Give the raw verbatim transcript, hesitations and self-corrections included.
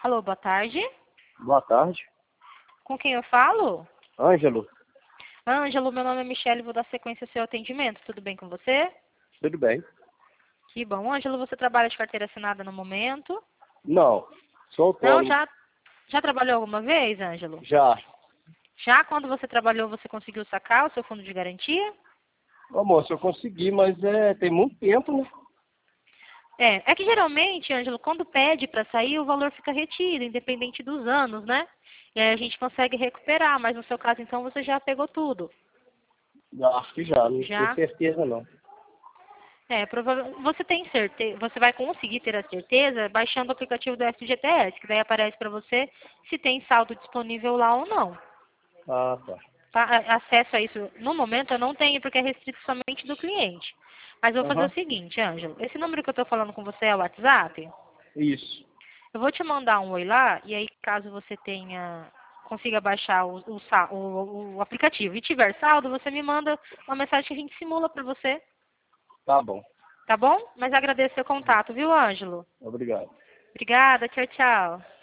Alô, boa tarde. Boa tarde. Com quem eu falo? Ângelo, Ângelo, meu nome é Michele, vou dar sequência ao seu atendimento. Tudo bem com você? tudo bem? Que bom. Ângelo, você trabalha de carteira assinada no momento? Não, sou Não, autônomo. já, já trabalhou alguma vez, Ângelo? Já. Já quando você trabalhou, você conseguiu sacar o seu fundo de garantia? Ô, moço, eu consegui, mas é, tem muito tempo, né? É, é que geralmente, Ângelo, quando pede para sair, o valor fica retido, independente dos anos, né? E aí a gente consegue recuperar, mas no seu caso, então, você já pegou tudo. Já, acho que já, não tenho Já? certeza não. É, provavelmente, você tem certeza, você vai conseguir ter a certeza baixando o aplicativo do F G T S, que daí aparece para você se tem saldo disponível lá ou não. Ah, tá. Tá? A- Acesso a isso, no momento, eu não tenho, porque é restrito somente do cliente. Mas eu vou fazer Aham. o seguinte, Ângelo, esse número que eu estou falando com você é o WhatsApp? Isso. Eu vou te mandar um oi lá, e aí caso você tenha, consiga baixar o, o, sa- o- o aplicativo e tiver saldo, você me manda uma mensagem que a gente simula para você, Tá bom. tá bom? Mas agradeço seu contato, viu, Ângelo? Obrigado. Obrigada, tchau, tchau.